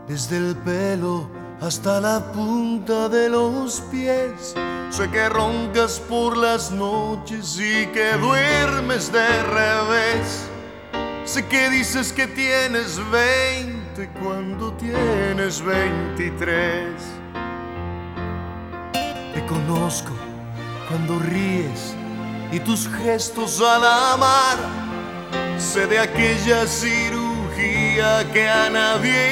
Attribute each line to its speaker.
Speaker 1: desde el pelo hasta la punta de los pies. Sé que roncas por las noches y que duermes de revés. Sé que dices que tienes 20 cuando tienes 23. Te conozco cuando ríes y tus gestos al amar. Sé de aquella cirugía que a nadie